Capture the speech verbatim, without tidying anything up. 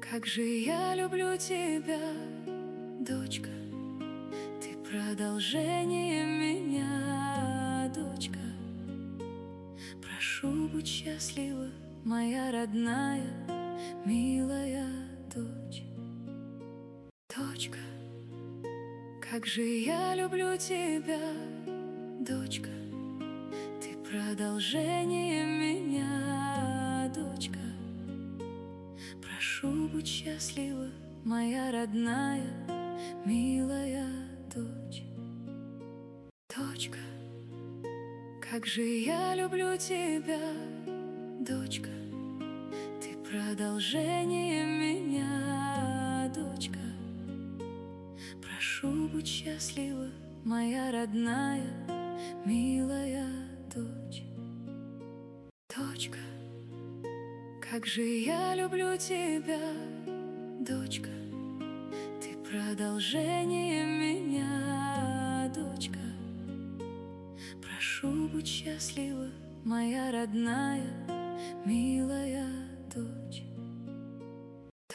Как же я люблю тебя, дочка. Ты продолжение меня, дочка. Прошу, будь счастлива, моя родная, милая дочь. Дочка, как же я люблю тебя, дочка. Ты продолжение меня, дочка. Прошу, будь счастлива, моя родная, милая дочь. Дочка, как же я люблю тебя, дочка. Ты продолжение меня, дочка. Прошу, будь счастлива, моя родная, милая дочь. Дочка, как же я люблю тебя, дочка. Ты продолжение меня, дочка. Прошу, будь счастлива, моя родная, милая дочь.